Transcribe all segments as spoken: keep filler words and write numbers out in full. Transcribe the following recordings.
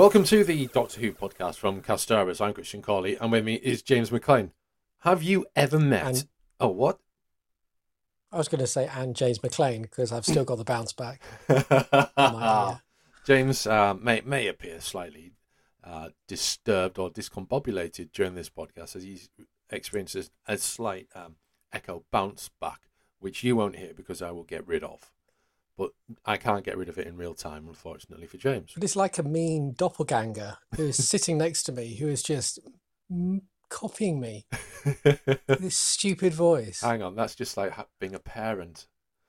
Welcome to the Doctor Who podcast from Castaris. I'm Christian Cawley, and with me is James McLean. Have you ever met... And oh, what? I was going to say and James McLean because I've still got the bounce back in my ear. James uh, may, may appear slightly uh, disturbed or discombobulated during this podcast as he experiences a slight um, echo bounce back, which you won't hear because I will get rid of. But I can't get rid of it in real time, unfortunately, for James. But it's like a mean doppelganger who is sitting next to me, who is just mm, copying me. This stupid voice. Hang on, that's just like being a parent.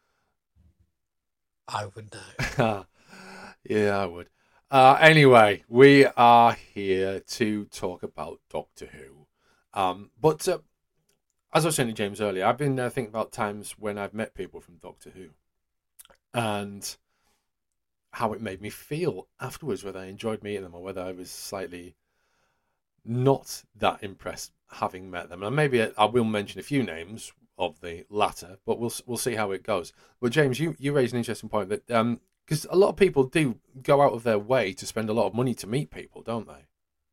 I would know. Yeah, I would. Uh, anyway, we are here to talk about Doctor Who. Um, but uh, as I was saying to James earlier, I've been uh, thinking about times when I've met people from Doctor Who and how it made me feel afterwards, whether I enjoyed meeting them or whether I was slightly not that impressed having met them. And maybe I will mention a few names of the latter, but we'll we'll see how it goes. But James, you, you raised an interesting point that um because a lot of people do go out of their way to spend a lot of money to meet people, don't they?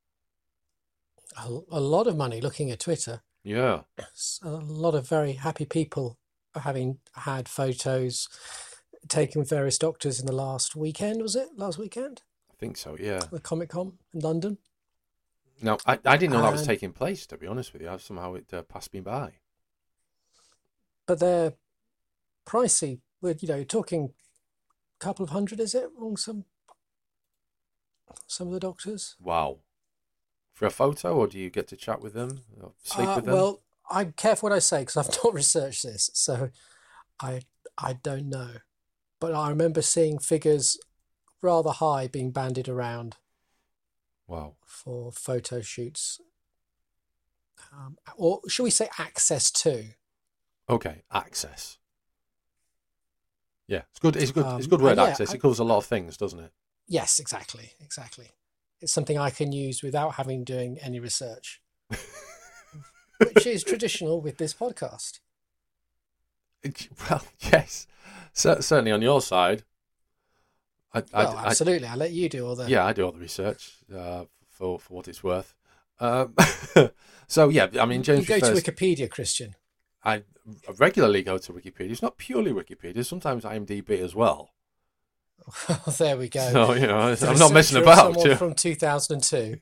A, a lot of money looking at Twitter. Yeah. A lot of very happy people having had photos taken with various doctors in the last weekend, was it? Last weekend? I think so, yeah. The Comic Con in London. No, I, I didn't know and, that was taking place, to be honest with you. Somehow it uh, passed me by. But they're pricey. We're, you know, you're talking a couple of hundred, is it? On some, some of the doctors? Wow. For a photo, or do you get to chat with them? Or sleep Uh, with them? well, I'm careful what I say because I've not researched this, so I I don't know. But I remember seeing figures rather high being bandied around. Wow. For photo shoots. Um, or should we say access to? Okay, access. Yeah, it's good. It's good. Um, it's a good word, yeah, access. I, It covers a lot of things, doesn't it? Yes, exactly, exactly. It's something I can use without having doing any research, which is traditional with this podcast. Well, yes, C- certainly on your side. I, Well, I, absolutely. I, I'll let you do all the. Yeah, I do all the research uh, for for what it's worth. Um, so yeah, I mean, James. You go refers, to Wikipedia, Christian. I regularly go to Wikipedia. It's not purely Wikipedia. Sometimes IMDb as well. There we go. So you know, The I'm not messing researcher of about. someone from two thousand two.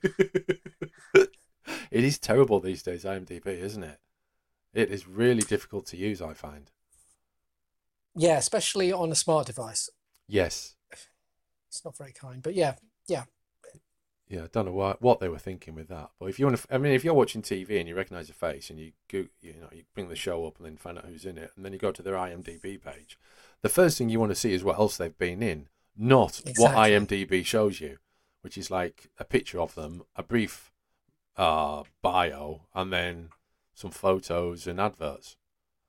It is terrible these days, IMDb, isn't it? It is really difficult to use, I find. Yeah, especially on a smart device. Yes. It's not very kind, but yeah, yeah. Yeah, I don't know what what they were thinking with that. But if you want to, I mean, if you're watching T V and you recognise a face and you go, you know, you bring the show up and then find out who's in it, and then you go to their IMDb page, the first thing you want to see is what else they've been in, not Exactly. what IMDb shows you, which is like a picture of them, a brief uh, bio, and then some photos and adverts.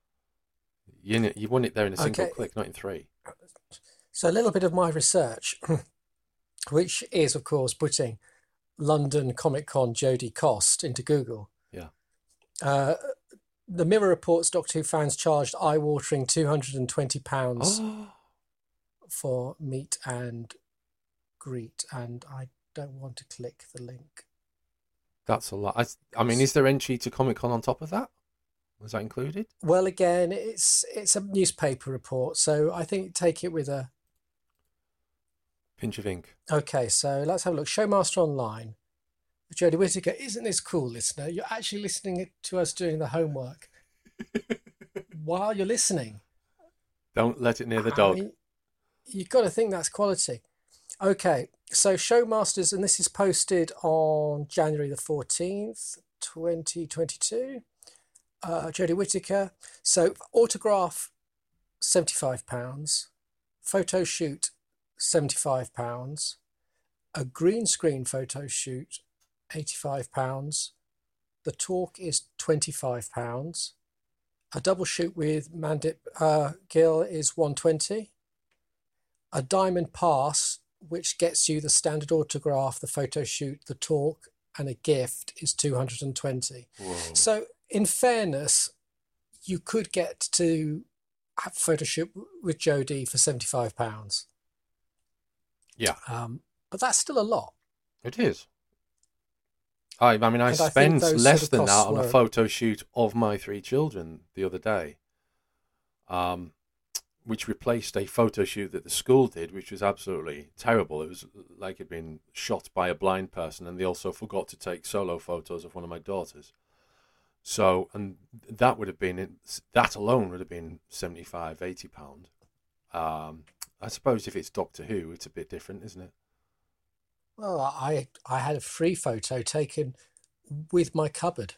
You you want it there in a single Okay. click, not in three. So a little bit of my research, which is, of course, putting London Comic Con Jodie Cost into Google. Yeah. Uh, the Mirror reports Doctor Who fans charged eye-watering two hundred and twenty pounds Oh, for meet and greet, and I don't want to click the link. that's a lot. I, I mean, is there entry to Comic Con on top of that? Was that included? Well, again, it's it's a newspaper report, so I think take it with a. Pinch of ink. Okay, so let's have a look. Showmaster Online. Jodie Whittaker, isn't this cool, listener? You're actually listening to us doing the homework while you're listening. Don't let it near the I dog. mean, you've got to think that's quality. Okay, so Showmasters, and this is posted on January the fourteenth, twenty twenty-two. Uh, Jodie Whittaker. So autograph, seventy-five pounds. Photo shoot, seventy-five pounds. A green screen photo shoot, eighty-five pounds. The talk is twenty-five pounds. A double shoot with Mandip uh, Gill is one hundred twenty. A diamond pass, which gets you the standard autograph, the photo shoot, the talk, and a gift, is two hundred twenty. Whoa. So, in fairness, you could get to have a photo shoot with Jodie for seventy-five pounds. Yeah. Um, but that's still a lot. It is. I, I mean, I And I think spent those less sort of than costs that on a were, photo shoot of my three children the other day, um, which replaced a photo shoot that the school did, which was absolutely terrible. It was like it'd been shot by a blind person, and they also forgot to take solo photos of one of my daughters. So, and that would have been, that alone would have been seventy-five, eighty pounds. Um, I suppose if it's Doctor Who, it's a bit different, isn't it? well, I I had a free photo taken with my cupboard.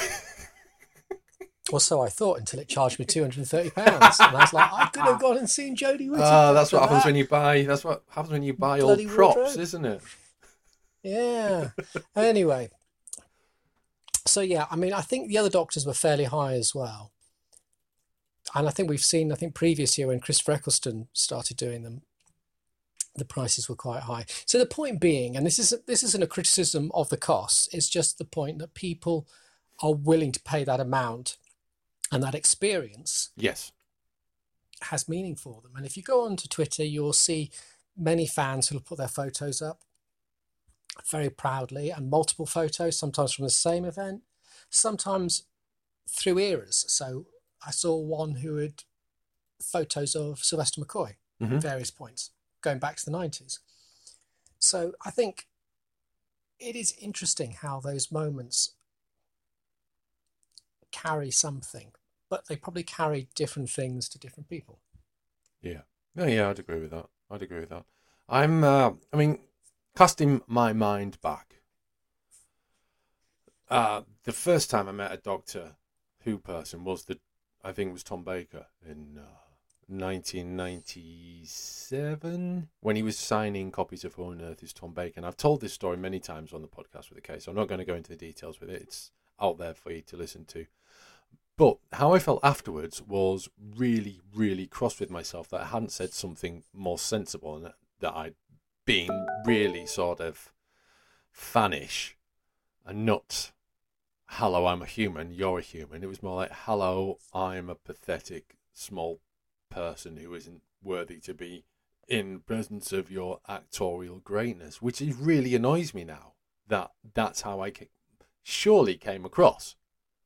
Or so I thought until it charged me two hundred and thirty pounds, and I was like, I could have gone and seen Jodie Whittaker. Ah, that's for what happens that when you buy. That's what happens when you buy bloody old props, wardrobe. isn't it? Yeah. Anyway, so yeah, I mean, I think the other Doctors were fairly high as well, and I think we've seen, I think previous year when Christopher Eccleston started doing them, the prices were quite high. So the point being, and this is this isn't a criticism of the costs, it's just the point that people are willing to pay that amount, and that experience Yes. has meaning for them. And if you go onto Twitter, you'll see many fans who will put their photos up very proudly, and multiple photos, sometimes from the same event, sometimes through eras. So I saw one who had photos of Sylvester McCoy Mm-hmm. at various points, going back to the nineties. So I think it is interesting how those moments carry something, but they probably carry different things to different people. Yeah. Yeah, yeah, I'd agree with that. I'd agree with that. I'm, uh, I mean, casting my mind back, uh, the first time I met a Doctor Who person was the, I think it was Tom Baker in uh, nineteen ninety-seven, when he was signing copies of Who on Earth is Tom Baker. And I've told this story many times on the podcast with the case. So I'm not going to go into the details with it. It's out there for you to listen to. But how I felt afterwards was really, really cross with myself that I hadn't said something more sensible, and that, that I'd been really sort of fannish and not, hello, I'm a human, you're a human. It was more like, hello, I'm a pathetic small person who isn't worthy to be in presence of your actorial greatness, which is really annoys me now that that's how I ca- surely came across.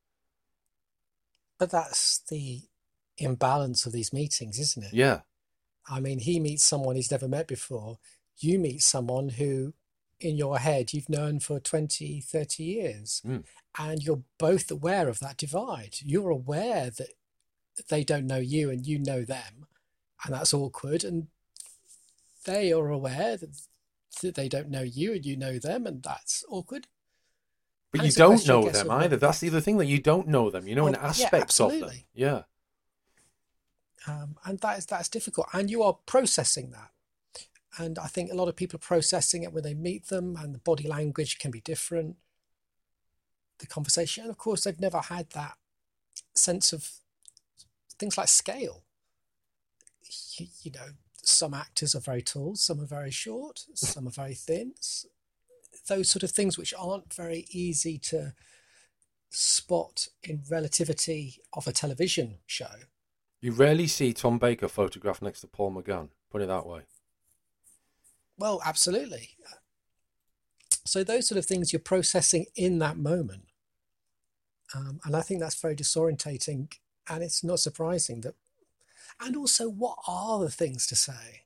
But that's the imbalance of these meetings, isn't it? Yeah. I mean, he meets someone he's never met before. You meet someone who, in your head, you've known for twenty, thirty years. Mm. And you're both aware of that divide. You're aware that they don't know you and you know them, and that's awkward. And they are aware that, that they don't know you and you know them, and that's awkward. But And you it's a don't question, I know guess, them of either. whether That's the other thing, that you don't know them. You know Oh, an yeah, aspect of them. absolutely. Yeah. Um, and that is that's difficult, and you are processing that. And I think a lot of people are processing it when they meet them, and the body language can be different, the conversation, and of course they've never had that sense of things like scale. You, you know, some actors are very tall, some are very short, some are very thin. Those sort of things which aren't very easy to spot in relativity of a television show. You rarely see Tom Baker photographed next to Paul McGann, put it that way. Well, absolutely. So those sort of things you're processing in that moment. Um, and I think that's very disorientating, and it's not surprising that. And also, what are the things to say?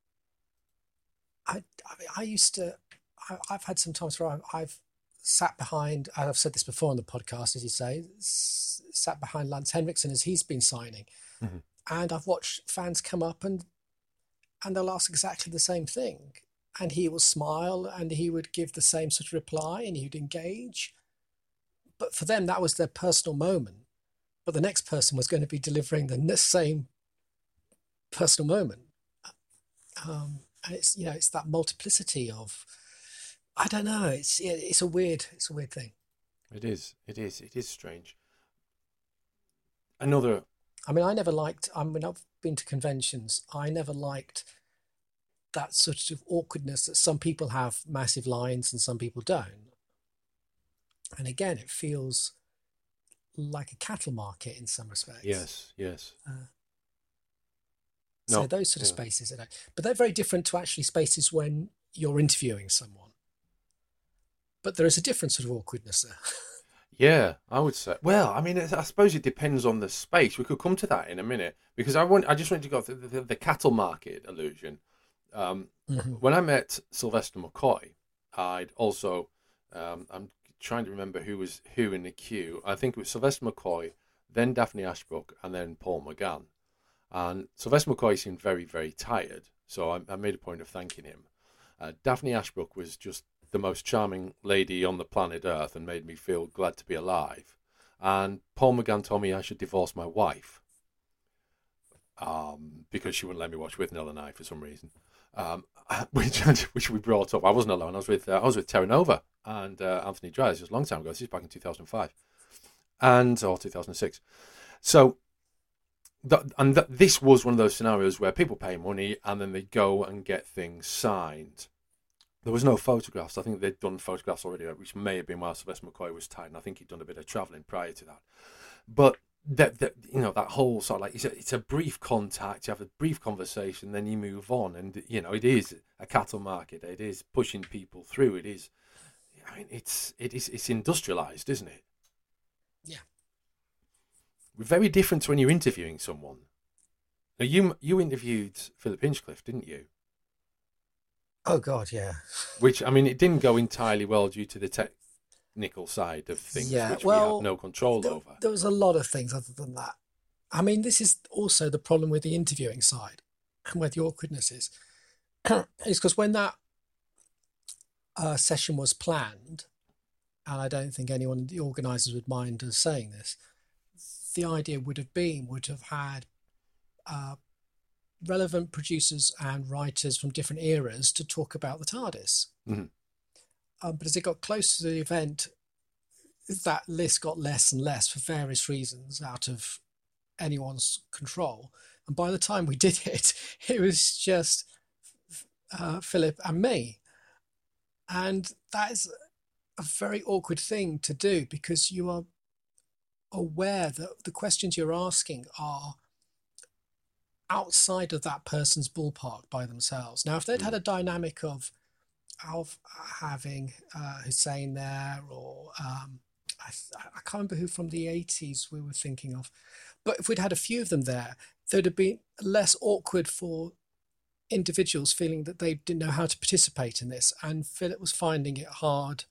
I, I mean, I used to, I, I've had some times where I've, I've sat behind, and I've said this before on the podcast, as you say, s- sat behind Lance Henriksen as he's been signing. Mm-hmm. And I've watched fans come up and and they'll ask exactly the same thing. And he will smile and he would give the same sort of reply and he would engage. But for them, that was their personal moment. But the next person was going to be delivering the same personal moment. Um, and it's, you know, it's that multiplicity of, I don't know, it's it's a weird, it's a weird thing. It is, it is, it is strange. Another... I mean, I never liked, I mean, I've been to conventions, I never liked that sort of awkwardness that some people have massive lines and some people don't. And again, it feels like a cattle market in some respects. Yes, yes. Uh, no, so those sort of yeah. spaces, I don't, but they're very different to actually spaces when you're interviewing someone. but there is a different sort of awkwardness there. Yeah, I would say. Well, I mean, I suppose it depends on the space. We could come to that in a minute because I want. I just wanted to go through the, the, the cattle market illusion. Um, Mm-hmm. when I met Sylvester McCoy, I'd also. Um, I'm trying to remember who was who in the queue. I think it was Sylvester McCoy, then Daphne Ashbrook, and then Paul McGann. And Sylvester McCoy seemed very, very tired, so I, I made a point of thanking him. Uh, Daphne Ashbrook was just the most charming lady on the planet Earth and made me feel glad to be alive. And Paul McGann told me I should divorce my wife um, because she wouldn't let me watch Withnail and I for some reason, um, which which we brought up. I wasn't alone. I was with uh, I was with Terra Nova and uh, Anthony Dryers just a long time ago. This is back in two thousand five and or two thousand six. So. That, and that, this was one of those scenarios where people pay money and then they go and get things signed. There was no photographs. I think they'd done photographs already, which may have been while Sylvester McCoy was tied. And I think he'd done a bit of travelling prior to that. But that, that you know, that whole sort of like it's a, it's a brief contact. You have a brief conversation, then you move on. And you know, it is a cattle market. It is pushing people through. It is. I mean, it's it is it's industrialized, isn't it? Yeah. Very different to when you're interviewing someone. Now, you you interviewed Philip Hinchcliffe, didn't you? Oh God, yeah. Which I mean, it didn't go entirely well due to the technical side of things, Yeah, which well, we have no control there, over. there was a lot of things other than that. I mean, this is also the problem with the interviewing side and where the awkwardness is. Is because when that uh, session was planned, and I don't think anyone, the organisers, would mind us saying this, the idea would have been, would have had uh, relevant producers and writers from different eras to talk about the TARDIS. Mm-hmm. Um, but as it got close to the event, that list got less and less for various reasons out of anyone's control. And by the time we did it, it was just uh, Philip and me. And that is a very awkward thing to do because you are aware that the questions you're asking are outside of that person's ballpark by themselves. Now, if they'd had a dynamic of of having uh, Hussein there, or um, I, I can't remember who from the eighties we were thinking of, but if we'd had a few of them there, there'd have been less awkward for individuals feeling that they didn't know how to participate in this, and Philip was finding it hard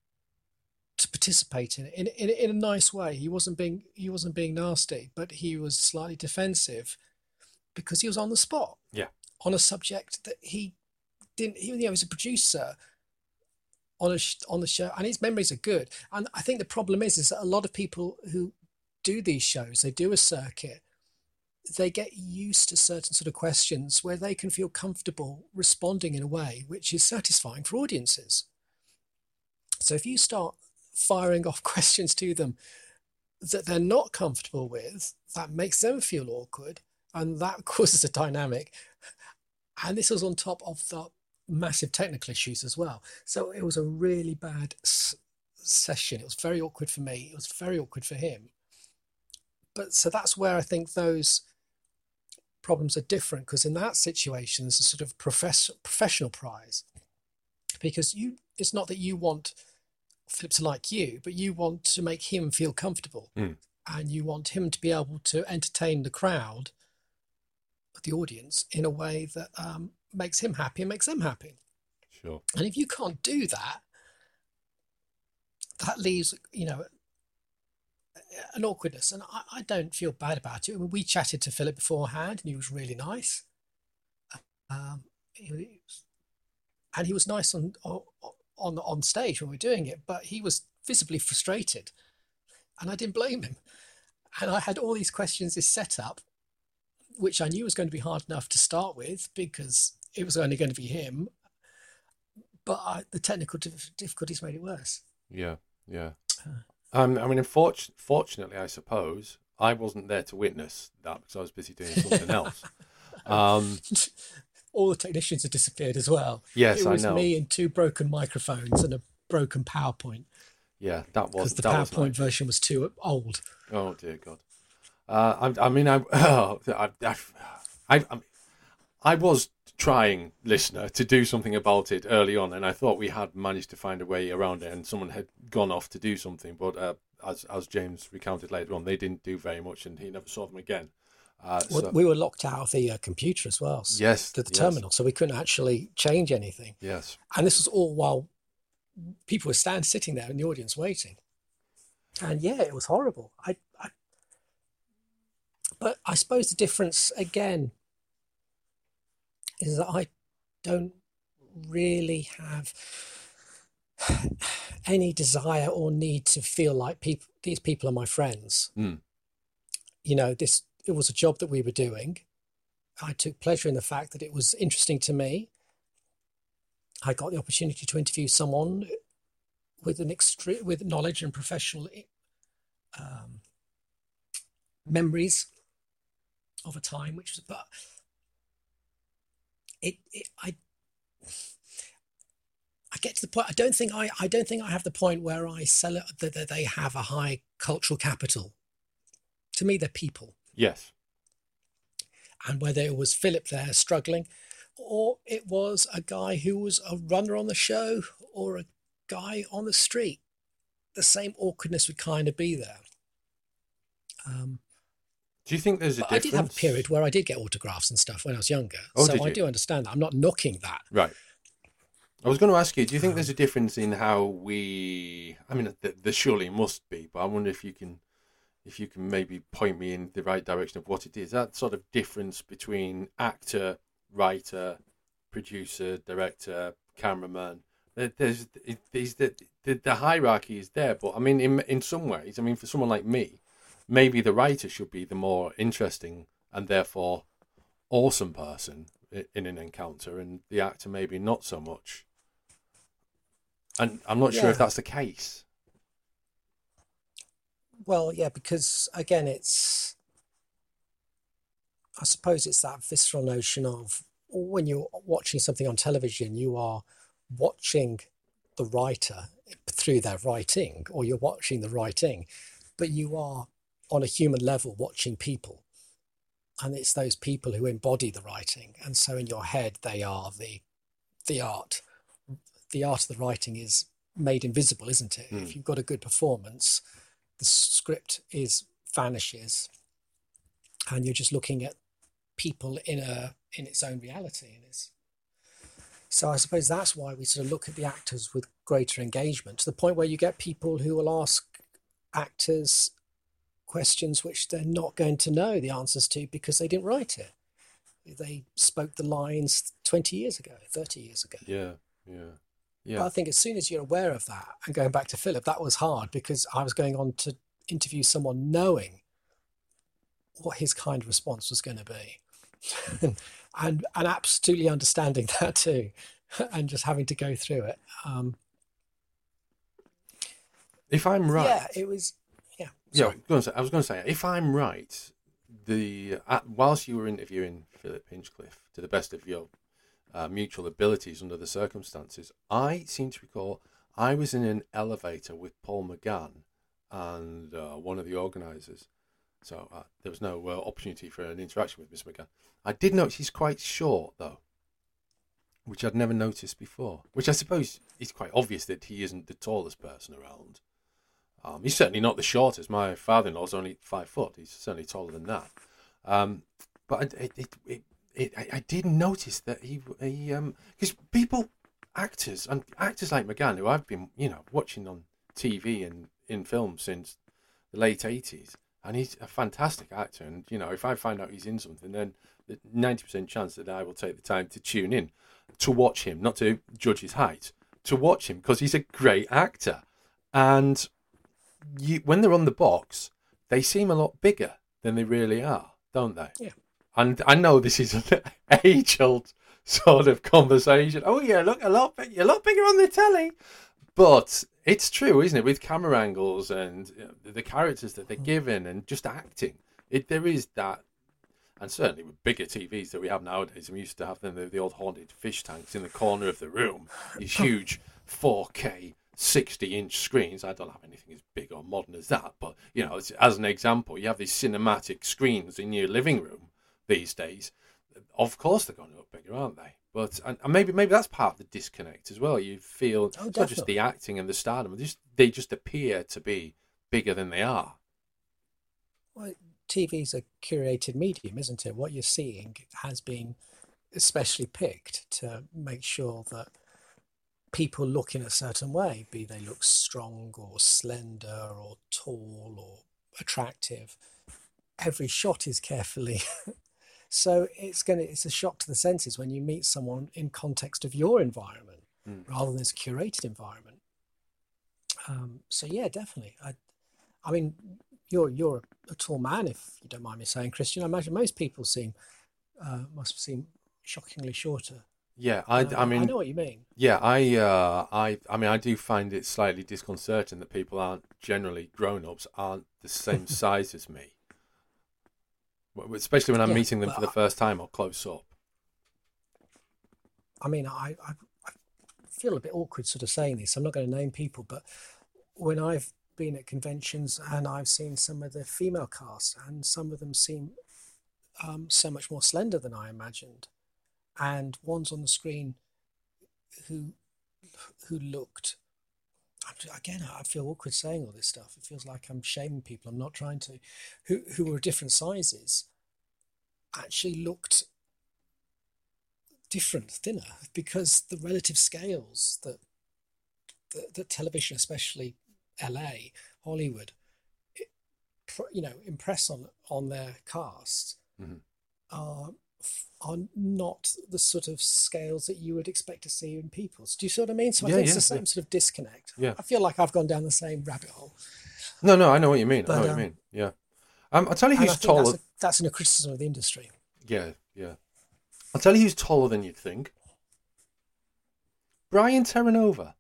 to participate in it in, in in a nice way. He wasn't being he wasn't being nasty, but he was slightly defensive because he was on the spot. Yeah. On a subject that he didn't. Even though he was a producer on a on the show, and his memories are good. And I think the problem is is that a lot of people who do these shows, they do a circuit, they get used to certain sort of questions where they can feel comfortable responding in a way which is satisfying for audiences. So if you start firing off questions to them that they're not comfortable with, that makes them feel awkward, and that causes a dynamic. And this was on top of the massive technical issues as well. So it was a really bad s- session. It was very awkward for me. It was very awkward for him. But so that's where I think those problems are different, because in that situation, there's a sort of profess- professional prize. Because you, it's not that you want Philip to like you, but you want to make him feel comfortable. Mm. And you want him to be able to entertain the crowd, the audience, in a way that um, makes him happy and makes them happy. Sure. And if you can't do that, that leaves, you know, an awkwardness. And I, I don't feel bad about it. I mean, we chatted to Philip beforehand, and he was really nice. Um, he was, and he was nice on on on stage when we were doing it, but he was visibly frustrated, and I didn't blame him. And I had all these questions, this setup, which I knew was going to be hard enough to start with because it was only going to be him. But I, the technical difficulties made it worse. Yeah, yeah. Um, I mean, unfortunately, fortunately, I suppose, I wasn't there to witness that because I was busy doing something else. Um, All the technicians had disappeared as well. Yes, it was I know. me and two broken microphones and a broken PowerPoint. Yeah, that was because the that PowerPoint was version was too old. Oh dear God. Uh, I, I mean, I, oh, I, I, I, I, I was trying, listener, to do something about it early on, and I thought we had managed to find a way around it, and someone had gone off to do something. But uh, as as James recounted later on, they didn't do very much, and he never saw them again. Uh, Well, so, we were locked out of the uh, computer as well, s- yes, to the yes, terminal, so we couldn't actually change anything. yes. And this was all while people were stand sitting there in the audience waiting. And yeah, it was horrible. I, I but I suppose the difference again is that I don't really have any desire or need to feel like people these people are my friends. Mm. You know, this it was a job that we were doing. I took pleasure in the fact that it was interesting to me. I got the opportunity to interview someone with an extre- with knowledge and professional um, memories of a time, which was, but it, it, I, I get to the point. I don't think I, I don't think I have the point where I sell it that, that they have a high cultural capital. To me, they're people. Yes. And whether it was Philip there struggling, or it was a guy who was a runner on the show, or a guy on the street, the same awkwardness would kind of be there. Um, Do you think there's a but I difference? did have a period where I did get autographs and stuff when I was younger. Oh, so did I you? do understand that. I'm not knocking that. Right. I was going to ask you, do you think Um, there's a difference in how we, I mean, th- there surely must be, but I wonder if you can, if you can maybe point me in the right direction of what it is, that sort of difference between actor, writer, producer, director, cameraman. There- There's, it- there's the, the, the hierarchy is there, but I mean, in, in some ways, I mean, for someone like me, maybe the writer should be the more interesting and therefore awesome person i- in an encounter, and the actor maybe not so much. And I'm not sure if Yeah. that's the case. Well, yeah, because again, it's, I suppose it's that visceral notion of when you're watching something on television, you are watching the writer through their writing, or you're watching the writing, but you are on a human level watching people. And it's those people who embody the writing. And so in your head, they are the the art. The art of the writing is made invisible, isn't it? Mm. If you've got a good performance, the script is vanishes, and you're just looking at people in a in its own reality. And it's so I suppose that's why we sort of look at the actors with greater engagement, to the point where you get people who will ask actors questions which they're not going to know the answers to because they didn't write it. They spoke the lines twenty years ago, thirty years ago. Yeah, yeah, yeah. But I think as soon as you're aware of that, and going back to Philip, that was hard because I was going on to interview someone knowing what his kind of response was going to be. and, and and absolutely understanding that too, and just having to go through it. Um, If I'm right, Yeah, it was. Yeah, yeah, sorry. go on, say- I was going to say, if I'm right, the uh, whilst you were interviewing Philip Hinchcliffe to the best of your uh, mutual abilities under the circumstances, I seem to recall I was in an elevator with Paul McGann and uh, one of the organisers. So uh, there was no uh, opportunity for an interaction with Mister McGann. I did notice he's quite short, though, which I'd never noticed before. Which I suppose is quite obvious that he isn't the tallest person around. Um, he's certainly not the shortest. My father-in-law's only five foot. He's certainly taller than that. Um, but it, it, it, it, I, I did notice that he, he um, because people, actors, and actors like McGann, who I've been, you know, watching on T V and in films since the late eighties, and he's a fantastic actor. And you know, if I find out he's in something, then the ninety percent chance that I will take the time to tune in to watch him, not to judge his height, to watch him because he's a great actor. And you, when they're on the box, they seem a lot bigger than they really are, don't they? Yeah. And I know this is an age-old sort of conversation. Oh yeah, look a lot big, a lot bigger on the telly, but it's true, isn't it? With camera angles and you know, the characters that they're given and just acting, it there is that. And certainly with bigger T Vs that we have nowadays, we used to have them, the, the old haunted fish tanks in the corner of the room, these huge four K sixty-inch screens. I don't have anything as big or modern as that, but you know, as, as an example, you have these cinematic screens in your living room these days. of course they're going to look bigger, aren't they? But and, and maybe maybe that's part of the disconnect as well. You feel Oh, it's not just definitely. the acting and the stardom; they just they just appear to be bigger than they are. Well, T V's a curated medium, isn't it? What you're seeing has been especially picked to make sure that people look in a certain way, be they look strong or slender or tall or attractive. Every shot is carefully. So it's going to, it's a shock to the senses when you meet someone in context of your environment Mm. rather than this curated environment. Um, so yeah, definitely. I, I mean, you're you're a tall man, if you don't mind me saying, Christian. I imagine most people seem uh, must seem shockingly shorter. Yeah, I, Uh, I I, I mean, know what you mean. yeah, I, uh, I, I mean, I do find it slightly disconcerting that people aren't generally grown-ups aren't the same size as me, W- especially when I'm Yeah, meeting them but for the first time or close up. I mean, I, I I feel a bit awkward sort of saying this. I'm not going to name people, but when I've been at conventions and I've seen some of the female cast, and some of them seem um, so much more slender than I imagined, and ones on the screen who who looked. Again, I feel awkward saying all this stuff. It feels like I'm shaming people. I'm not trying to. Who who were different sizes actually looked different, thinner, because the relative scales that that, that television, especially L A, Hollywood, it, you know, impress on on their cast Mhm. are are not the sort of scales that you would expect to see in people's. Do you see what I mean? So I Yeah, think it's yeah, the yeah, same sort of disconnect. yeah. I feel like I've gone down the same rabbit hole, No, no, I know what you mean. I know but what you um, mean. Yeah. Um, I'll tell you and I who's think that's taller. a that's a criticism of the industry. Yeah, yeah. I'll tell you who's taller than you'd think. Brian Terranova.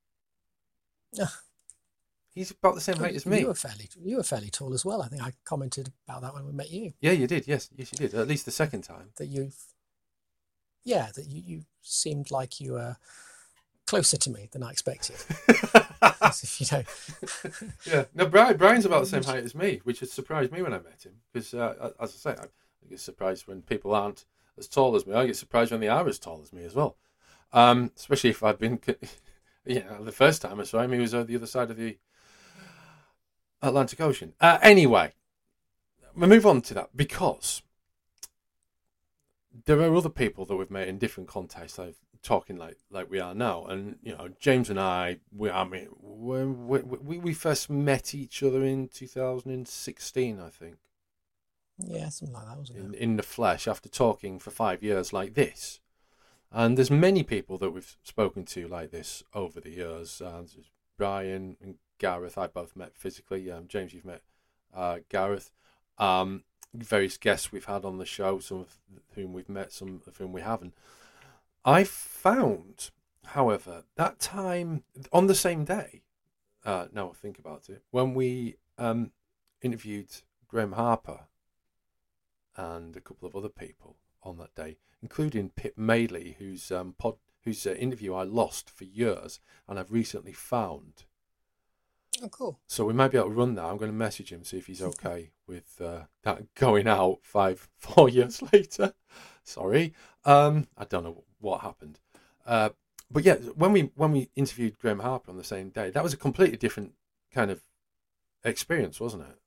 He's about the same Oh, height you, as you me. were fairly you were fairly tall as well. I think I commented about that when we met you. Yeah, you did. Yes, yes, you did. At least the second time. That you've yeah, that you, you seemed like you were closer to me than I expected. As if you know. Yeah. No, Brian. Brian's about the same height as me, which has surprised me when I met him. Because, uh, as I say, I get surprised when people aren't as tall as me. I get surprised when they are as tall as me as well. Um, especially if I've been, you know, the first time I saw him, he was on the other side of the Atlantic Ocean. Uh, anyway, we move on to that because there are other people that we've met in different contexts, like talking like like we are now. And you know, James and I, we I mean, we we, we first met each other in two thousand sixteen, I think, Yeah, something like that, wasn't in it? in the flesh after talking for five years like this. And there's many people that we've spoken to like this over the years. Uh, Brian and Gareth, I both met physically. Um, James, you've met uh, Gareth. Um, various guests we've had on the show, some of whom we've met, some of whom we haven't. I found, however, that time on the same day, uh, now I think about it, when we um, interviewed Graham Harper and a couple of other people on that day, including Pip Maley, whose um, pod, whose uh, interview I lost for years and I've recently found. Oh, cool. So we might be able to run that. I'm going to message him, see if he's okay with uh, that going out five, four years later. Sorry, um, I don't know what happened. Uh, but yeah, when we when we interviewed Graham Harper on the same day, that was a completely different kind of experience, wasn't it?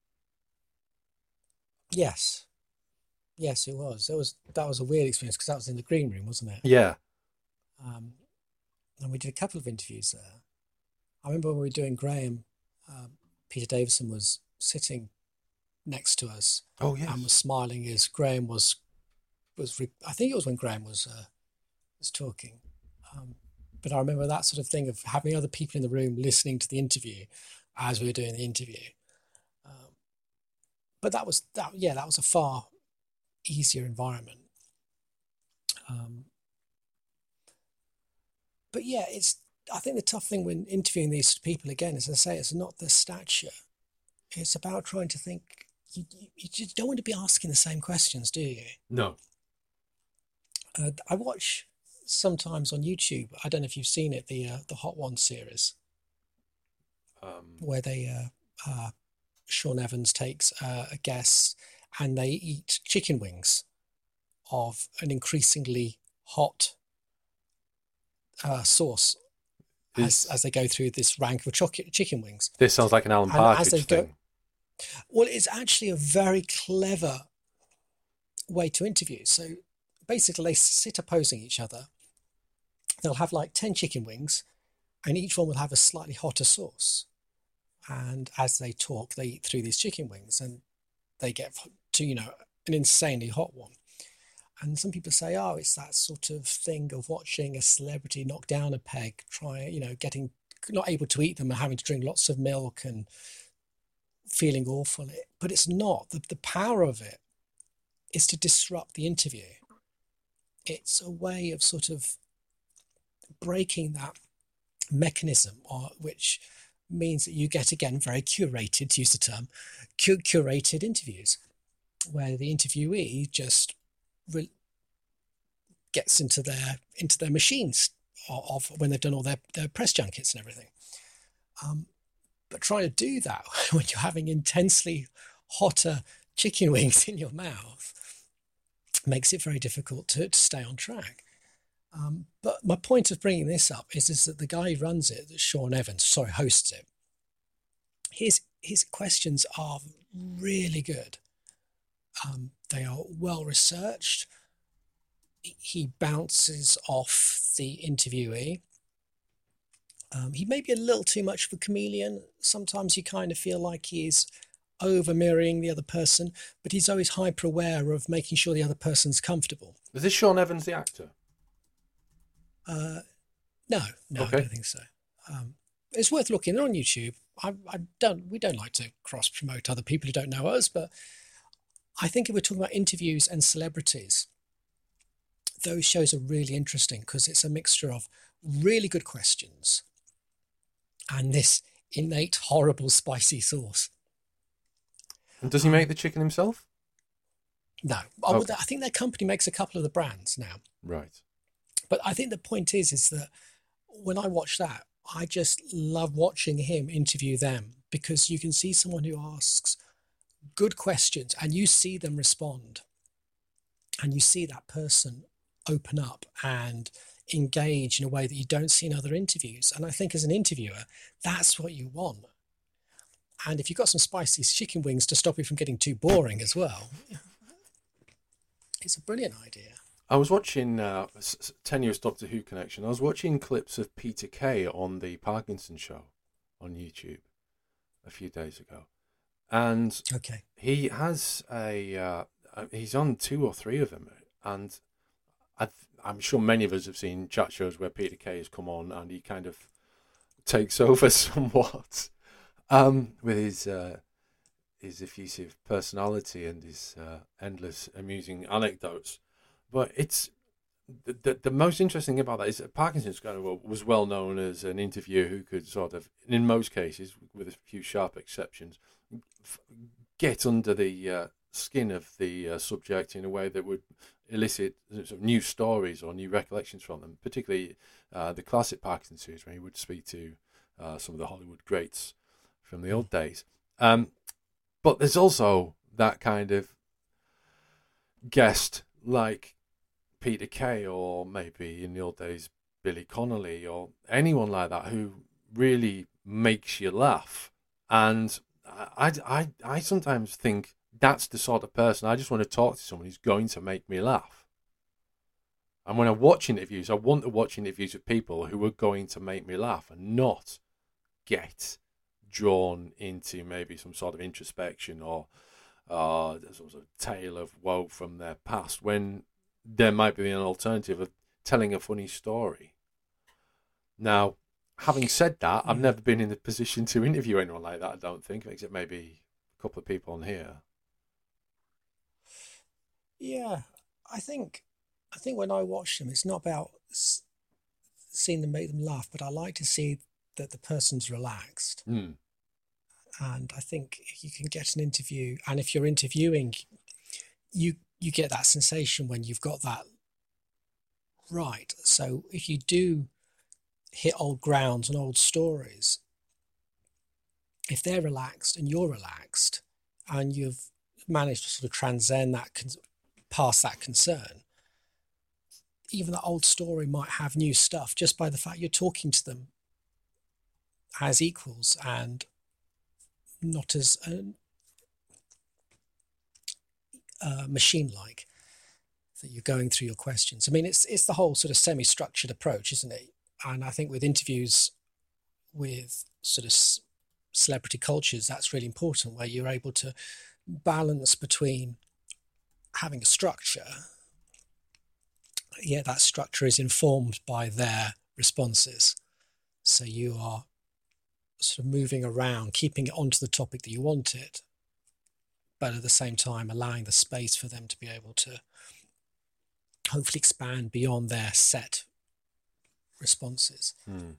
Yes. Yes, it was. It was that was a weird experience because that was in the green room, wasn't it? Yeah. Um, and we did a couple of interviews there. I remember when we were doing Graham, uh, Peter Davison was sitting next to us Oh and was yes. smiling as Graham was was. Re- I think it was when Graham was uh, was talking. Um, but I remember that sort of thing of having other people in the room listening to the interview as we were doing the interview. Um, but that was that. Yeah, that was a far easier environment. Um, but yeah, it's. I think the tough thing when interviewing these people again, as I say, it's not the stature. It's about trying to think. You, you, you just don't want to be asking the same questions, do you? No. Uh, I watch sometimes on YouTube. I don't know if you've seen it, the uh, the Hot Ones series, Um, where they uh, uh, Sean Evans takes uh, a guest and they eat chicken wings of an increasingly hot uh, sauce as, as they go through this rank of choc- chicken wings. This sounds like an Alan And Partridge as they thing. go, well, it's actually a very clever way to interview. So basically, they sit opposing each other. They'll have like ten chicken wings, and each one will have a slightly hotter sauce. And as they talk, they eat through these chicken wings, and they get to, you know, an insanely hot one. And some people say, oh, it's that sort of thing of watching a celebrity knock down a peg, try, you know, getting not able to eat them and having to drink lots of milk and feeling awful. But it's not. The, the power of it is to disrupt the interview. It's a way of sort of breaking that mechanism, or which means that you get, again, very curated, to use the term, cu- curated interviews, where the interviewee just re- gets into their into their machines of, of when they've done all their, their press junkets and everything. Um, but trying to do that when you're having intensely hotter chicken wings in your mouth makes it very difficult to, to stay on track. Um, but my point of bringing this up is, is that the guy who runs it, Sean Evans, sorry, hosts it, his, his questions are really good. Um, they are well researched. He bounces off the interviewee. Um, he may be a little too much of a chameleon. Sometimes you kind of feel like he's over mirroring the other person, but he's always hyper aware of making sure the other person's comfortable. Is this Sean Evans, the actor? Uh, no, no, Okay. I don't think so. Um, it's worth looking. They're on YouTube. I, I don't. We don't like to cross promote other people who don't know us, but I think if we're talking about interviews and celebrities, those shows are really interesting because it's a mixture of really good questions and this innate, horrible, spicy sauce. And does he make the chicken himself? No, Okay. I think their company makes a couple of the brands now. Right. But I think the point is, is that when I watch that, I just love watching him interview them, because you can see someone who asks good questions and you see them respond, and you see that person open up and engage in a way that you don't see in other interviews. And I think as an interviewer, that's what you want. And if you've got some spicy chicken wings to stop you from getting too boring as well, it's a brilliant idea. I was watching uh, Tenuous Doctor Who connection. I was watching clips of Peter Kay on the Parkinson show on YouTube a few days ago, and okay, he has a uh, he's on two or three of them, and I've, I'm sure many of us have seen chat shows where Peter Kay has come on and he kind of takes over somewhat um, with his uh, his effusive personality and his uh, endless amusing anecdotes. But it's the, the the most interesting thing about that is that Parkinson's kind of was well known as an interviewer who could sort of, in most cases, with a few sharp exceptions, f- get under the uh, skin of the uh, subject in a way that would elicit sort of new stories or new recollections from them. Particularly uh, the classic Parkinson series, where he would speak to uh, some of the Hollywood greats from the old days. Um, but there's also that kind of guest like Peter Kay, or maybe in the old days Billy Connolly, or anyone like that who really makes you laugh. And I, I, I sometimes think that's the sort of person I just want to talk to, someone who's going to make me laugh. And when I watch interviews, I want to watch interviews with people who are going to make me laugh and not get drawn into maybe some sort of introspection or uh, some sort of tale of woe from their past, when there might be an alternative of telling a funny story. Now, having said that, I've never been in the position to interview anyone like that, I don't think, except maybe a couple of people on here. Yeah, I think I think when I watch them, it's not about s- seeing them make them laugh, but I like to see that the person's relaxed. Mm. And I think if you can get an interview, and if you're interviewing, you you get that sensation when you've got that right. So if you do hit old grounds and old stories, if they're relaxed and you're relaxed, and you've managed to sort of transcend that con- past that concern. Even that old story might have new stuff just by the fact you're talking to them as equals and not as uh, uh, machine-like, that you're going through your questions. I mean, it's it's the whole sort of semi-structured approach, isn't it? And I think with interviews with sort of c- celebrity cultures, that's really important, where you're able to balance between having a structure, yet that structure is informed by their responses. So you are sort of moving around, keeping it onto the topic that you want it, but at the same time allowing the space for them to be able to hopefully expand beyond their set responses. Hmm.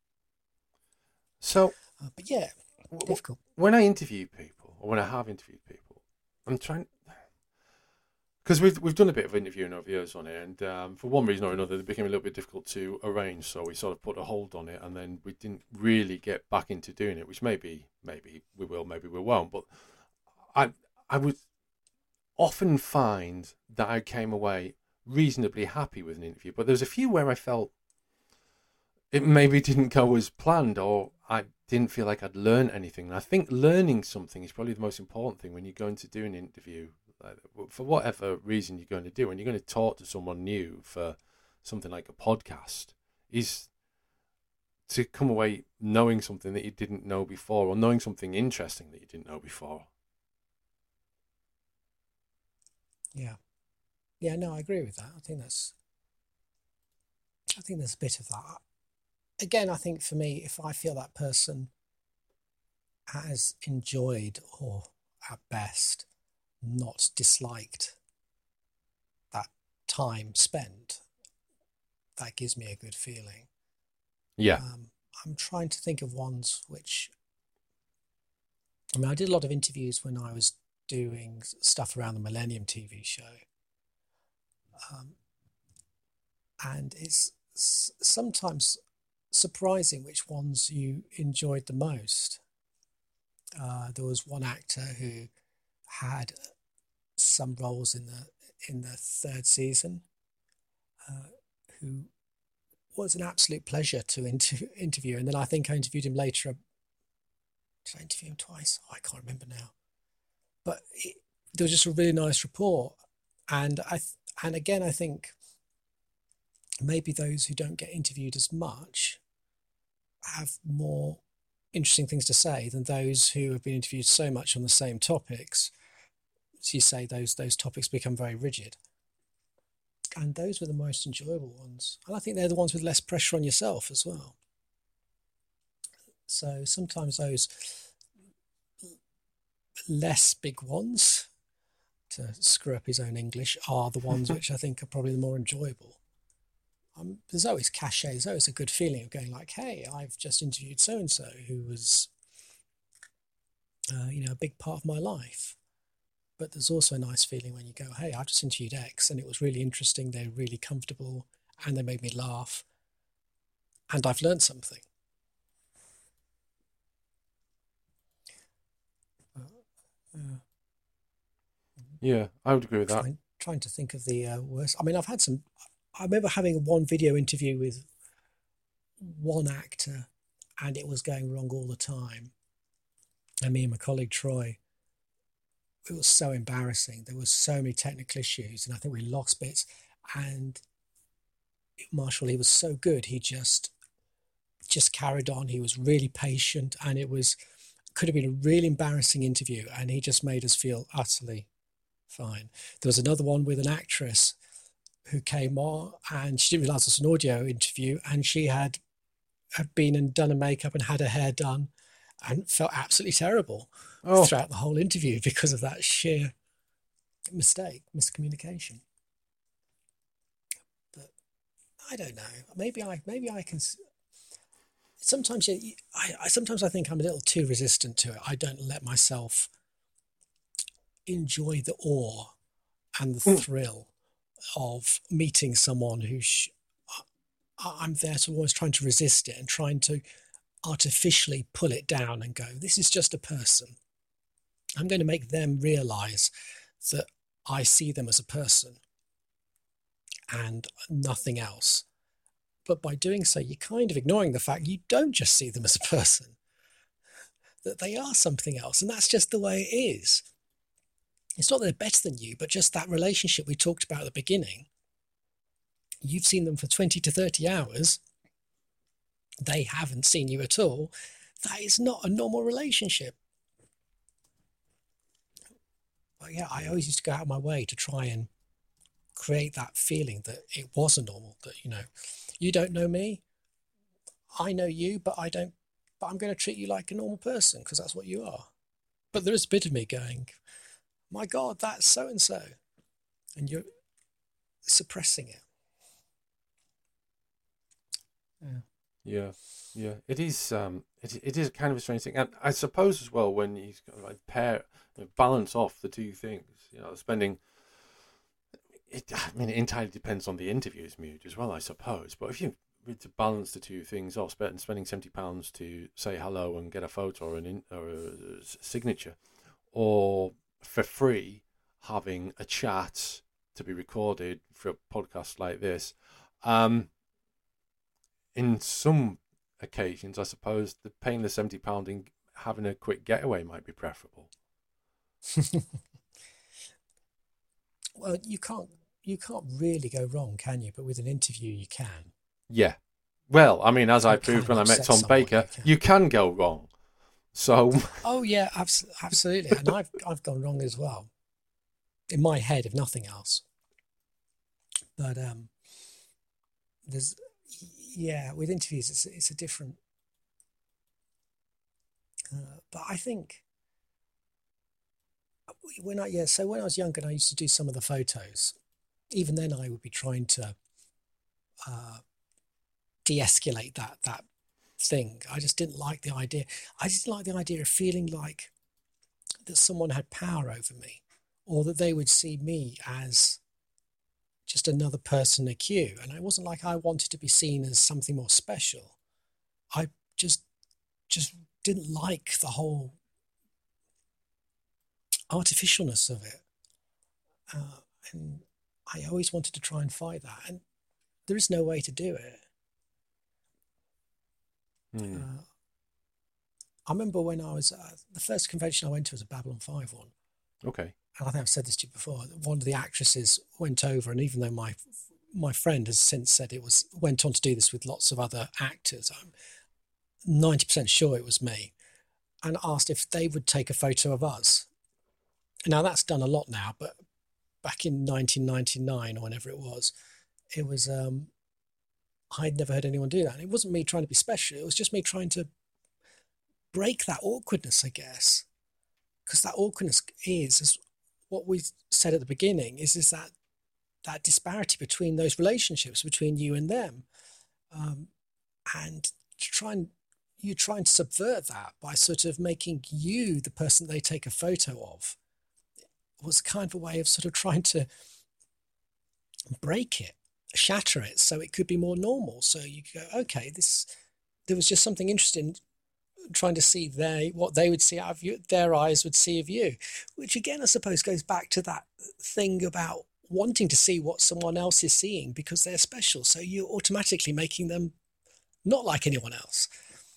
So, uh, but yeah, w- difficult. when I interview people, or when I have interviewed people, I'm trying, because we've we've done a bit of interviewing over the years on it, and um, for one reason or another, it became a little bit difficult to arrange. So we sort of put a hold on it, and then we didn't really get back into doing it. Which maybe maybe we will, maybe we won't. But I I would often find that I came away reasonably happy with an interview, but there's a few where I felt it maybe didn't go as planned, or I didn't feel like I'd learned anything. And I think learning something is probably the most important thing when you're going to do an interview, like, for whatever reason you're going to do. When you're going to talk to someone new for something like a podcast, is to come away knowing something that you didn't know before, or knowing something interesting that you didn't know before. Yeah. Yeah, no, I agree with that. I think that's, I think there's a bit of that. Again, I think for me, if I feel that person has enjoyed, or at best not disliked, that time spent, that gives me a good feeling. Yeah. Um, I'm trying to think of ones which, I mean, I did a lot of interviews when I was doing stuff around the Millennium T V show. Um, and it's s- sometimes surprising which ones you enjoyed the most. Uh, there was one actor who had some roles in the in the third season, uh, who was an absolute pleasure to inter- interview. And then I think I interviewed him later. Did I interview him twice? Oh, I can't remember now. But it, there was just a really nice rapport. And I th- and again, I think maybe those who don't get interviewed as much have more interesting things to say than those who have been interviewed so much on the same topics. As you say, those those topics become very rigid. And those were the most enjoyable ones. And I think they're the ones with less pressure on yourself as well. So sometimes those less big ones, to screw up his own English, are the ones which I think are probably the more enjoyable. Um, there's always cachet, there's always a good feeling of going like, hey, I've just interviewed so-and-so who was, uh, you know, a big part of my life. But there's also a nice feeling when you go, hey, I've just interviewed X and it was really interesting, they're really comfortable, and they made me laugh, and I've learned something. Uh, Yeah, I would agree with that. trying, trying to think of the uh, worst. I mean, I've had some, I remember having one video interview with one actor and it was going wrong all the time. And me and my colleague Troy, it was so embarrassing. There were so many technical issues and I think we lost bits. And Marshall, he was so good. He just, just carried on. He was really patient and it was, could have been a really embarrassing interview. And he just made us feel utterly fine. There was another one with an actress who came on and she didn't realize it was an audio interview and she had, had been and done a makeup and had her hair done and felt absolutely terrible Oh, throughout the whole interview because of that sheer mistake, miscommunication. But I don't know. Maybe I maybe I can. Sometimes you, I, I sometimes I think I'm a little too resistant to it. I don't let myself enjoy the awe and the mm, thrill of meeting someone who sh- I'm there to always trying to resist it and trying to artificially pull it down and go, this is just a person. I'm going to make them realize that I see them as a person and nothing else. But by doing so, you're kind of ignoring the fact you don't just see them as a person, that they are something else. And that's just the way it is. It's not that they're better than you, but just that relationship we talked about at the beginning. You've seen them for twenty to thirty hours. They haven't seen you at all. That is not a normal relationship. But yeah, I always used to go out of my way to try and create that feeling that it was a normal, that, you know, you don't know me, I know you, but I don't, but I'm going to treat you like a normal person because that's what you are. But there is a bit of me going, my God, that's so-and-so. And you're suppressing it. Yeah. Yeah, yeah. It is. Um, it it is kind of a strange thing, and I suppose as well when you like pair, you know, balance off the two things. You know, spending. It. I mean, it entirely depends on the interview's mood as well, I suppose. But if you were to balance the two things off, spending spending seventy pounds to say hello and get a photo or an in, or a signature, or for free having a chat to be recorded for a podcast like this. Um, In some occasions, I suppose the paying the seventy pound and having a quick getaway might be preferable. Well, you can't you can't really go wrong, can you? But with an interview, you can. Yeah. Well, I mean, as I You proved can when I met upset Tom someone, Baker, you can. you can go wrong. So Oh yeah, abs- absolutely. And I've I've gone wrong as well. In my head, if nothing else. But um, there's yeah, with interviews, it's it's a different. Uh, but I think when I yeah, so when I was younger, and I used to do some of the photos. Even then, I would be trying to uh, de-escalate that that thing. I just didn't like the idea. I just didn't like the idea of feeling like that someone had power over me, or that they would see me as just another person in a queue. And it wasn't like I wanted to be seen as something more special. I just just didn't like the whole artificialness of it. Uh, and I always wanted to try and fight that. And there is no way to do it. hmm. Uh, I remember when I was, uh, the first convention I went to was a Babylon five one. Okay. And I think I've said this to you before. One of the actresses went over, and even though my my friend has since said it was, went on to do this with lots of other actors, I'm ninety percent sure it was me, and asked if they would take a photo of us. Now that's done a lot now, but back in nineteen ninety-nine or whenever it was, it was, um, I'd never heard anyone do that. And it wasn't me trying to be special. It was just me trying to break that awkwardness, I guess. Because that awkwardness is, is what we said at the beginning, is, is that that disparity between those relationships between you and them. Um, and to try and you're trying to subvert that by sort of making you the person they take a photo of, was kind of a way of sort of trying to break it, shatter it, so it could be more normal. So you go, okay, this, there was just something interesting, trying to see they what they would see out of you, their eyes would see of you, which again, I suppose, goes back to that thing about wanting to see what someone else is seeing because they're special. So you're automatically making them not like anyone else.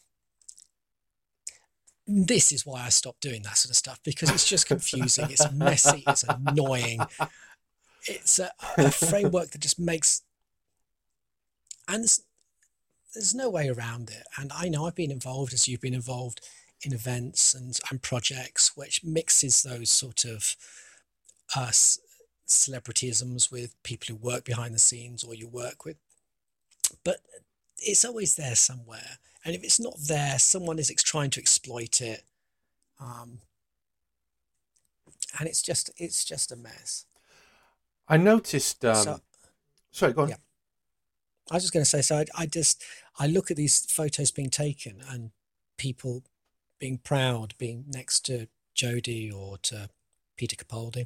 This is why I stopped doing that sort of stuff, because it's just confusing, it's messy, it's annoying. It's a, a framework that just makes, and there's, there's no way around it. And I know I've been involved, as you've been involved, in events and, and projects which mixes those sort of uh, celebrityisms with people who work behind the scenes or you work with. But it's always there somewhere. And if it's not there, someone is trying to exploit it. Um, and it's just it's just a mess. I noticed. Um, so, sorry, go on. Yeah. I was just going to say, so I, I just, I look at these photos being taken and people being proud, being next to Jodie or to Peter Capaldi.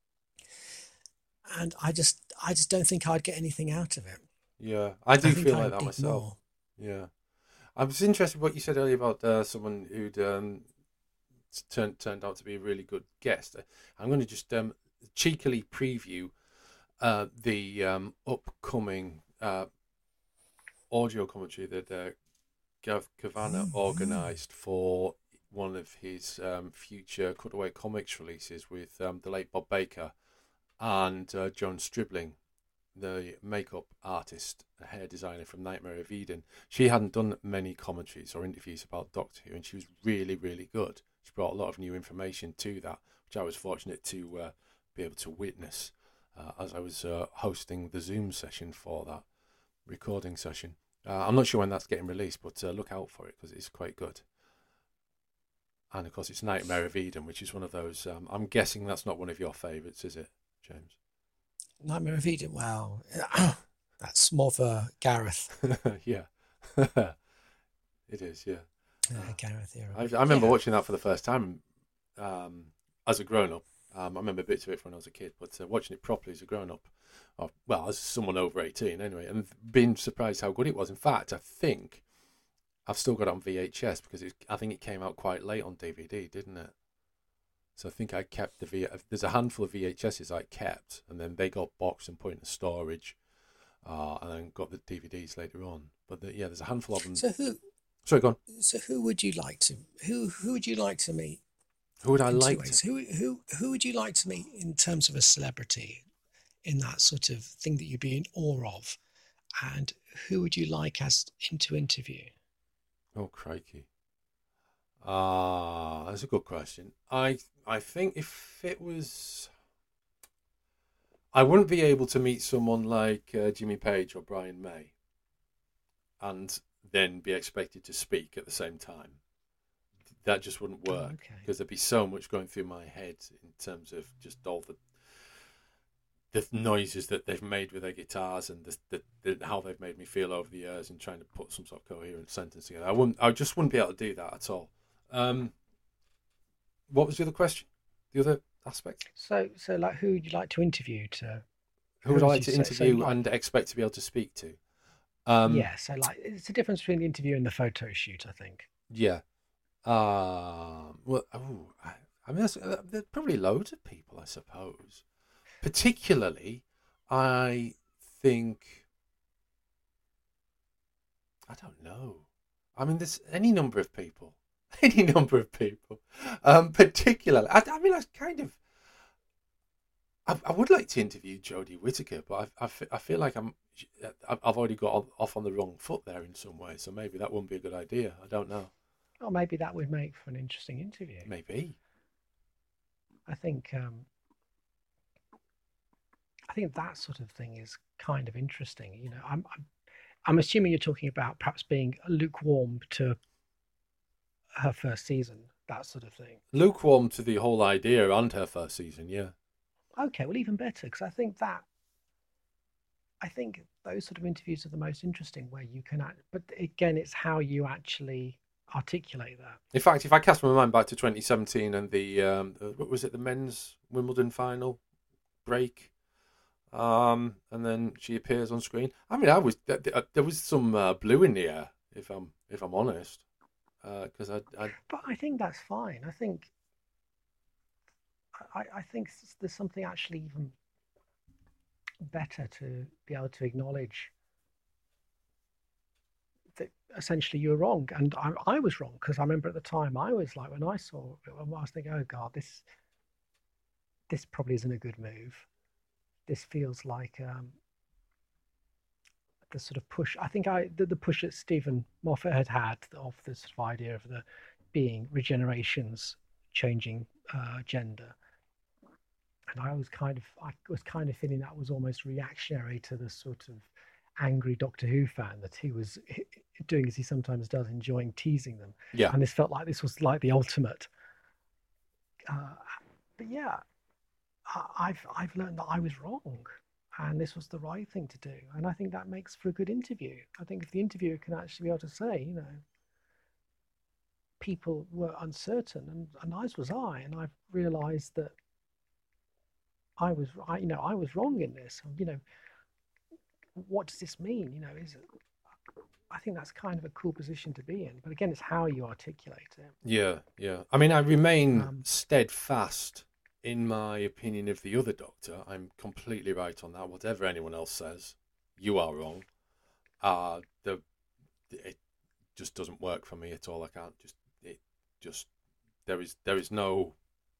And I just, I just don't think I'd get anything out of it. Yeah, I do I think feel I like that need myself. more. Yeah. I was interested in what you said earlier about uh, someone who'd um, turned turned out to be a really good guest. I'm going to just um, cheekily preview uh, the um, upcoming uh, audio commentary that uh, Gav Kavanagh organised for one of his um, future Cutaway Comics releases with um, the late Bob Baker and uh, Joan Stribling, the makeup artist, hair designer from Nightmare of Eden. She hadn't done many commentaries or interviews about Doctor Who, and she was really, really good. She brought a lot of new information to that, which I was fortunate to uh, be able to witness uh, as I was uh, hosting the Zoom session for that recording session. Uh, I'm not sure when that's getting released, but uh, look out for it because it's quite good. And of course, it's Nightmare of Eden, which is one of those. Um, I'm guessing that's not one of your favourites, is it, James? Nightmare of Eden. Wow, that's more of a Gareth. Yeah, it is. Yeah, uh, Gareth era. I, I remember yeah. watching that for the first time um, as a grown-up. Um, I remember bits of it when I was a kid, but uh, watching it properly as a grown-up, or, well, as someone over eighteen anyway, and being surprised how good it was. In fact, I think I've still got it on V H S because it, I think it came out quite late on D V D, didn't it? So I think I kept the V. There's a handful of V H Ses I kept, and then they got boxed and put into storage, uh, and then got the D V Ds later on. But the, yeah, there's a handful of them. So who? Sorry, go on. So who would you like to? Who who would you like to meet? Who would I in like two ways? to? Who who who would you like to meet in terms of a celebrity, in that sort of thing that you'd be in awe of, and who would you like as in to interview? Oh, crikey. Ah, that's a good question. I I think if it was, I wouldn't be able to meet someone like uh, Jimmy Page or Brian May, and then be expected to speak at the same time. That just wouldn't work okay. because there'd be so much going through my head in terms of just all the the noises that they've made with their guitars and the, the, the how they've made me feel over the years and trying to put some sort of coherent sentence together. I wouldn't. I just wouldn't be able to do that at all. Um, what was the other question? The other aspect? So so like who would you like to interview to? Who would I like to say- so interview like- and expect to be able to speak to? Um, yeah, so like it's the difference between the interview and the photo shoot, I think. Yeah. Um, well, oh, I, I mean, there's, uh, there's probably loads of people, I suppose. Particularly, I think, I don't know. I mean, there's any number of people, any number of people. Um, particularly, I, I mean, I kind of, I, I would like to interview Jodie Whittaker, but I, I, fe- I feel like I'm, I've already got off on the wrong foot there in some way. So maybe that wouldn't be a good idea. I don't know. Or maybe that would make for an interesting interview. Maybe. I think um, I think that sort of thing is kind of interesting. You know, I'm, I'm I'm assuming you're talking about perhaps being lukewarm to her first season, that sort of thing. Lukewarm to the whole idea and her first season, yeah. Okay, well, even better, because I think that I think those sort of interviews are the most interesting, where you can act. But again, it's how you actually articulate that. In fact, if I cast my mind back to twenty seventeen and the um, what was it, the men's Wimbledon final break, um, and then she appears on screen. I mean, I was there was some uh, blue in the air, if I'm if I'm honest, because uh, I, I. But I think that's fine. I think I, I think there's something actually even better to be able to acknowledge that essentially you're wrong, and I, I was wrong, because I remember at the time I was like, when I saw it, I was thinking, oh god, this this probably isn't a good move. This feels like um, the sort of push. I think I the, the push that Stephen Moffat had had of this sort of idea of the being regenerations changing uh, gender, and I was kind of I was kind of feeling that was almost reactionary to the sort of angry Doctor Who fan that he was doing, as he sometimes does, enjoying teasing them. Yeah. And this felt like this was like the ultimate. Uh, but yeah, I've I've learned that I was wrong, and this was the right thing to do. And I think that makes for a good interview. I think if the interviewer can actually be able to say, you know, people were uncertain, and, and as was I, and I've realised that I was, I, you know, I was wrong in this. You know, what does this mean? You know, is it? I think that's kind of a cool position to be in. But again, it's how you articulate it. Yeah, yeah. I mean, I remain Um, steadfast in my opinion of the other Doctor, I'm completely right on that. Whatever anyone else says, you are wrong. Uh, the it just doesn't work for me at all. I can't just it just there is there is no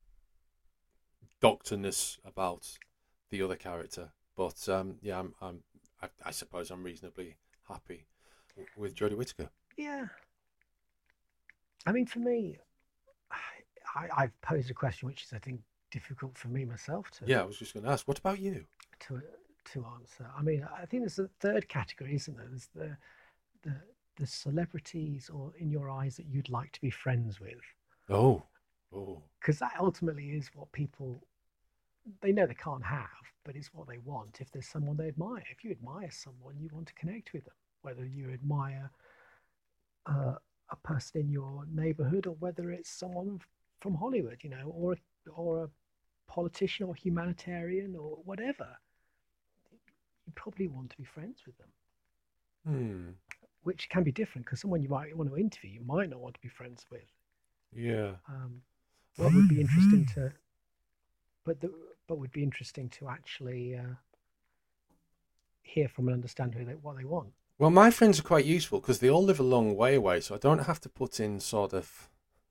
doctorness about the other character. But um, yeah, I'm I'm I, I suppose I'm reasonably happy with Jodie Whittaker. Yeah. I mean, for me, I, I've posed a question which is, I think, difficult for me myself to. Yeah, I was just going to ask, what about you? To to answer. I mean, I think there's a third category, isn't there? There's the the the celebrities, or in your eyes, that you'd like to be friends with. Oh, oh. Because that ultimately is what people, they know they can't have, but it's what they want. If there's someone they admire, if you admire someone, you want to connect with them. Whether you admire uh, a person in your neighborhood, or whether it's someone from Hollywood, you know, or or a politician or humanitarian or whatever, you probably want to be friends with them. Hmm. Which can be different, because someone you might want to interview, you might not want to be friends with. Yeah. Um, what would be interesting to, but the, but would be interesting to actually uh, hear from and understand who they, what they want. Well, my friends are quite useful because they all live a long way away, so I don't have to put in sort of.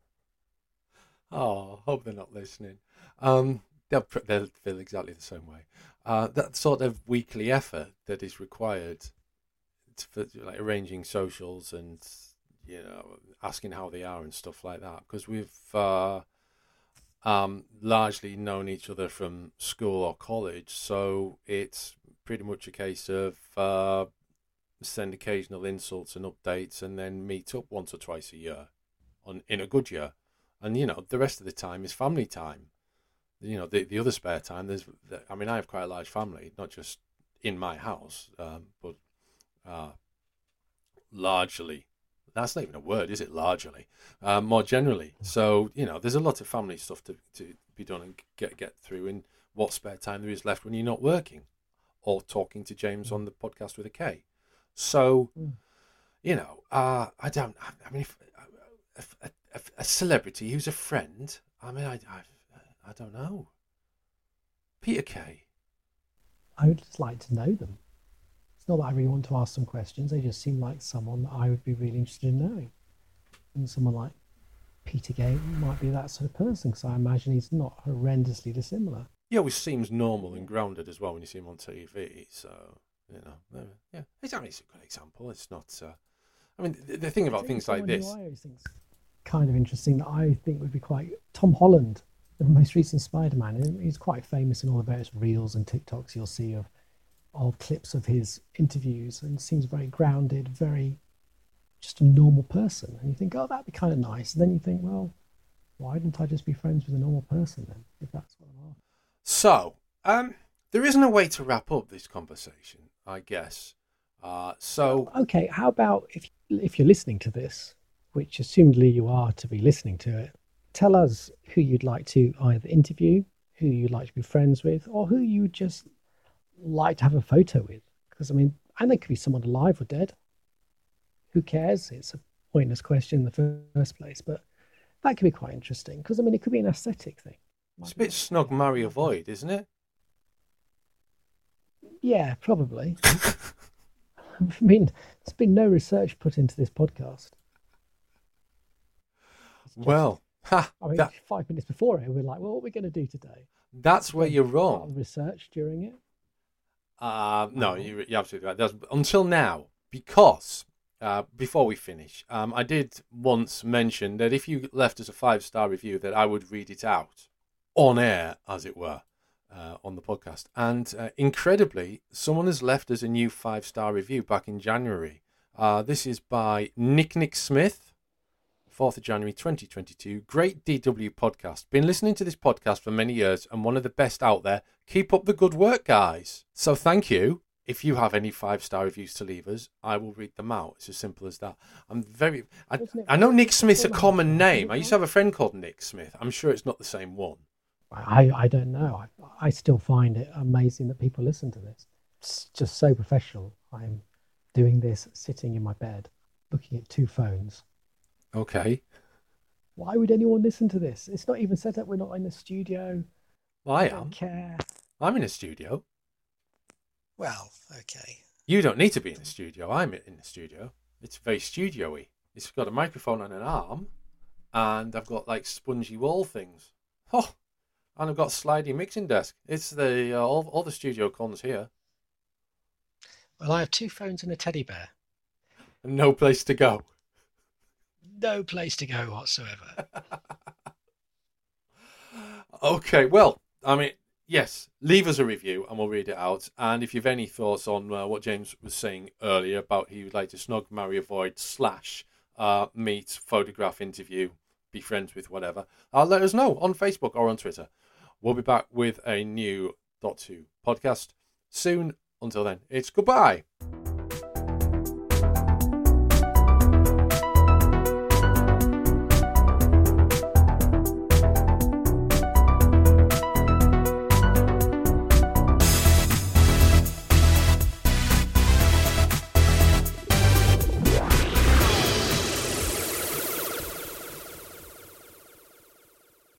Oh, I hope they're not listening. Um, they'll they'll feel exactly the same way. Uh, that sort of weekly effort that is required for like arranging socials and, you know, asking how they are and stuff like that, because we've uh, um, largely known each other from school or college, so it's pretty much a case of uh, send occasional insults and updates, and then meet up once or twice a year, on in a good year, and you know the rest of the time is family time. You know the the other spare time. There's, I mean, I have quite a large family, not just in my house, um, but. Uh, largely, that's not even a word, is it? Largely, um, more generally. So you know, there's a lot of family stuff to, to be done and get get through in what spare time there is left when you're not working, or talking to James on the podcast with a K. So, you know, uh, I don't. I mean, if, a, a, a celebrity who's a friend. I mean, I, I, I don't know. Peter Kay. I would just like to know them. It's not that I really want to ask some questions. They just seem like someone that I would be really interested in knowing. And someone like Peter Kay might be that sort of person, because I imagine he's not horrendously dissimilar. He always seems normal and grounded as well when you see him on T V. So, you know, yeah, it's, I mean, it's a good example. It's not. Uh, I mean, the, the thing about things like this. I always think kind of interesting that I think would be quite Tom Holland, the most recent Spider-Man. He's quite famous in all the various reels and TikToks you'll see of. of clips of his interviews, and seems very grounded, very just a normal person. And you think, oh, that'd be kind of nice. And then you think, well, why didn't I just be friends with a normal person then, if that's what I'm after? So, um, there isn't a way to wrap up this conversation, I guess. Uh, so, okay, how about if if you're listening to this, which assumedly you are to be listening to it, tell us who you'd like to either interview, who you'd like to be friends with, or who you would just like to have a photo with. Because I mean, and they could be someone alive or dead. Who cares? It's a pointless question in the first place, but that could be quite interesting, because I mean, it could be an aesthetic thing. It's a bit snug, marry, avoid, isn't it? Yeah, probably. I mean, there's been no research put into this podcast. Just, well, ha, I mean, that, five minutes before it, we're like, well, what are we going to do today? That's where you're wrong. Research during it? Uh, no, you're, you're absolutely right. That's, until now, because uh, before we finish, um, I did once mention that if you left us a five-star review, that I would read it out on air, as it were, uh, on the podcast. And uh, incredibly, someone has left us a new five-star review back in January. Uh, this is by Nick Nick Smith, fourth of January twenty twenty-two. Great D W podcast. Been listening to this podcast for many years and one of the best out there. Keep up the good work, guys. So thank you. If you have any five-star reviews to leave us, I will read them out. It's as simple as that. I'm very... I, I know Nick Smith's a common name. I used to have a friend called Nick Smith. I'm sure it's not the same one. I, I don't know. I, I still find it amazing that people listen to this. It's just so professional. I'm doing this sitting in my bed, looking at two phones. Okay. Why would anyone listen to this? It's not even set up. We're not in the studio. Well, I I am. don't care. I'm in a studio. Well, okay. You don't need to be in a studio. I'm in the studio. It's very studio-y. It's got a microphone and an arm, and I've got like spongy wall things. Oh, and I've got a sliding mixing desk. It's the uh, all, all the studio cons here. Well, I have two phones and a teddy bear. And no place to go. No place to go whatsoever. Okay, well, I mean, yes, leave us a review and we'll read it out. And if you've any thoughts on uh, what James was saying earlier about he would like to snog, marry, avoid, slash, uh, meet, photograph, interview, be friends with, whatever, uh, let us know on Facebook or on Twitter. We'll be back with a new Doctor Who podcast soon. Until then, it's goodbye.